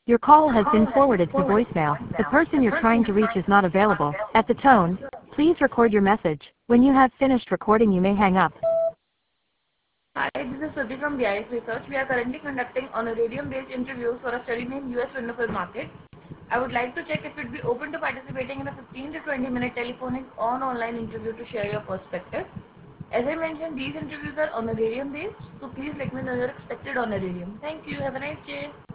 Your call has been forwarded to voicemail. The person you're trying to reach is not available. At the tone, please record your message. When you have finished recording, you may hang up. Hi, this is Shruti from BIS Research. We are currently conducting honorarium-based interviews for a study named US Window Film Market. I would like to check if you'd be open to participating in a 15 to 20 minute telephonic or online interview to share your perspective. As I mentioned, these interviews are honorarium-based, so please let me know your expected honorarium. Thank you. Have a nice day.